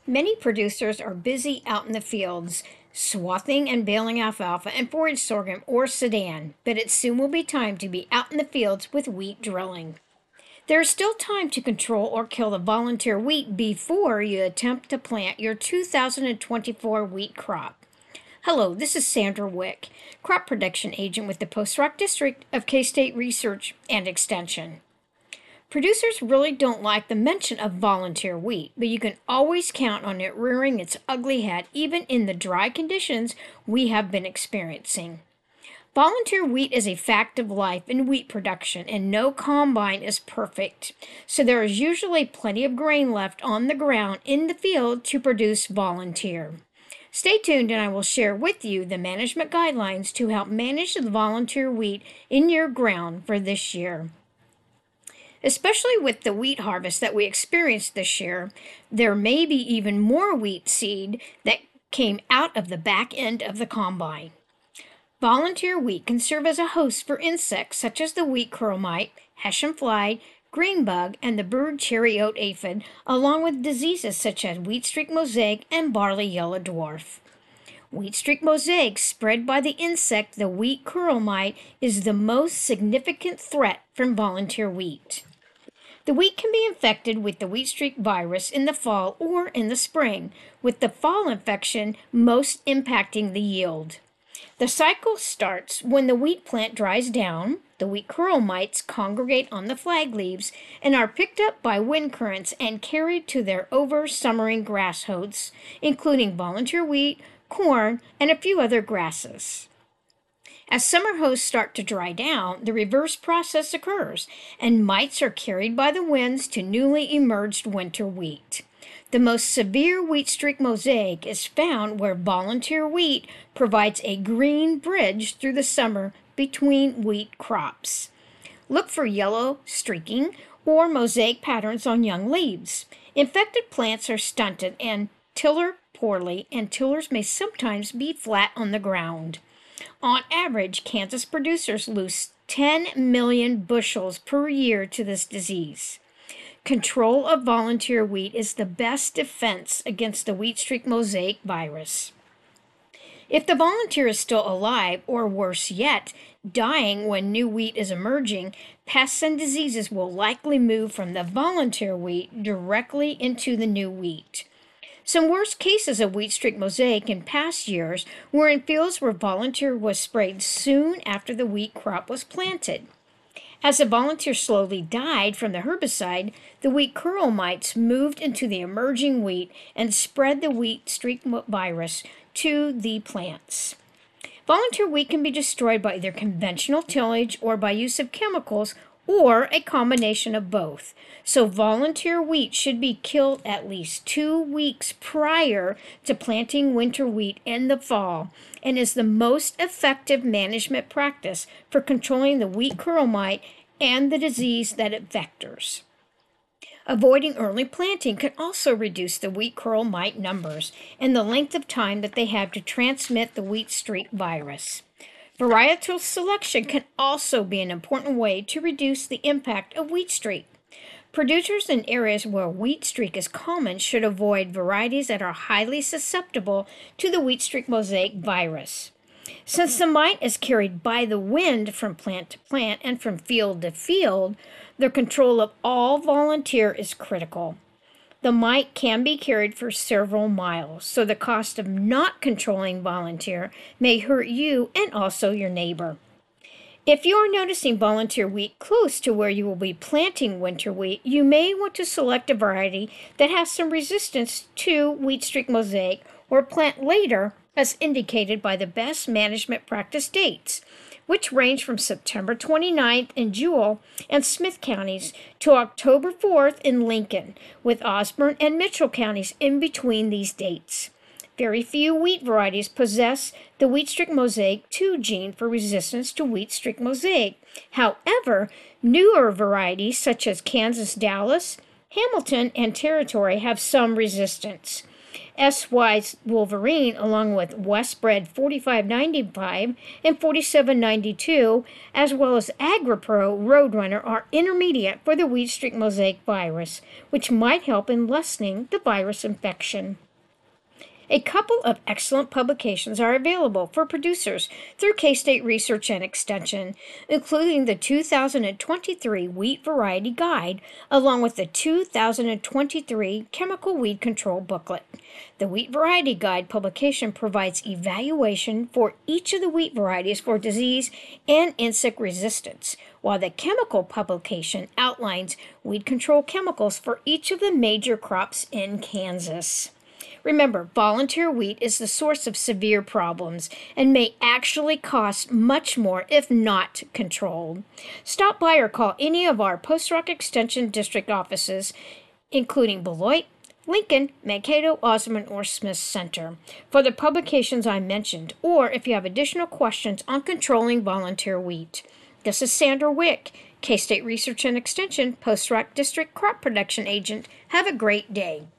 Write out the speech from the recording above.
Many producers are busy out in the fields, swathing and baling alfalfa and forage sorghum or Sudan, but it soon will be time to be out in the fields with wheat drilling. There is still time to control or kill the volunteer wheat before you attempt to plant your 2024 wheat crop. Hello, this is Sandra Wick, Crop Production Agent with the Post Rock District of K-State Research and Extension. Producers really don't like the mention of volunteer wheat, but you can always count on it rearing its ugly head even in the dry conditions we have been experiencing. Volunteer wheat is a fact of life in wheat production, and no combine is perfect, so there is usually plenty of grain left on the ground in the field to produce volunteer. Stay tuned and I will share with you the management guidelines to help manage the volunteer wheat in your ground for this year. Especially with the wheat harvest that we experienced this year, there may be even more wheat seed that came out of the back end of the combine. Volunteer wheat can serve as a host for insects such as the wheat curl mite, Hessian fly, green bug, and the bird cherry oat aphid, along with diseases such as wheat streak mosaic and barley yellow dwarf. Wheat streak mosaic, spread by the insect the wheat curl mite, is the most significant threat from volunteer wheat. The wheat can be infected with the wheat streak virus in the fall or in the spring, with the fall infection most impacting the yield. The cycle starts when the wheat plant dries down, the wheat curl mites congregate on the flag leaves and are picked up by wind currents and carried to their over-summering grass hosts, including volunteer wheat, corn, and a few other grasses. As summer hosts start to dry down, the reverse process occurs, and mites are carried by the winds to newly emerged winter wheat. The most severe wheat streak mosaic is found where volunteer wheat provides a green bridge through the summer between wheat crops. Look for yellow streaking or mosaic patterns on young leaves. Infected plants are stunted and tiller poorly, and tillers may sometimes be flat on the ground. On average, Kansas producers lose 10 million bushels per year to this disease. Control of volunteer wheat is the best defense against the wheat streak mosaic virus. If the volunteer is still alive, or worse yet, dying when new wheat is emerging, pests and diseases will likely move from the volunteer wheat directly into the new wheat. Some worst cases of wheat streak mosaic in past years were in fields where volunteer was sprayed soon after the wheat crop was planted. As the volunteer slowly died from the herbicide, the wheat curl mites moved into the emerging wheat and spread the wheat streak virus to the plants. Volunteer wheat can be destroyed by either conventional tillage or by use of chemicals, or a combination of both. So volunteer wheat should be killed at least 2 weeks prior to planting winter wheat in the fall, and is the most effective management practice for controlling the wheat curl mite and the disease that it vectors. Avoiding early planting can also reduce the wheat curl mite numbers and the length of time that they have to transmit the wheat streak virus. Varietal selection can also be an important way to reduce the impact of wheat streak. Producers in areas where wheat streak is common should avoid varieties that are highly susceptible to the wheat streak mosaic virus. Since the mite is carried by the wind from plant to plant and from field to field, the control of all volunteer is critical. The mite can be carried for several miles, so the cost of not controlling volunteer may hurt you and also your neighbor. If you are noticing volunteer wheat close to where you will be planting winter wheat, you may want to select a variety that has some resistance to wheat streak mosaic, or plant later as indicated by the best management practice dates, which range from September 29th in Jewell and Smith counties to October 4th in Lincoln, with Osborne and Mitchell counties in between these dates. Very few wheat varieties possess the wheat streak mosaic 2 gene for resistance to wheat streak mosaic. However, newer varieties such as Kansas Dallas, Hamilton, and Territory have some resistance. S.Y.'s Wolverine, along with Westbred 4595 and 4792, as well as AgriPro Roadrunner, are intermediate for the wheat streak mosaic virus, which might help in lessening the virus infection. A couple of excellent publications are available for producers through K-State Research and Extension, including the 2023 Wheat Variety Guide, along with the 2023 Chemical Weed Control Booklet. The Wheat Variety Guide publication provides evaluation for each of the wheat varieties for disease and insect resistance, while the chemical publication outlines weed control chemicals for each of the major crops in Kansas. Remember, volunteer wheat is the source of severe problems and may actually cost much more if not controlled. Stop by or call any of our Post Rock Extension District offices, including Beloit, Lincoln, Mankato, Osmond, or Smith Center, for the publications I mentioned, or if you have additional questions on controlling volunteer wheat. This is Sandra Wick, K-State Research and Extension Post Rock District Crop Production Agent. Have a great day.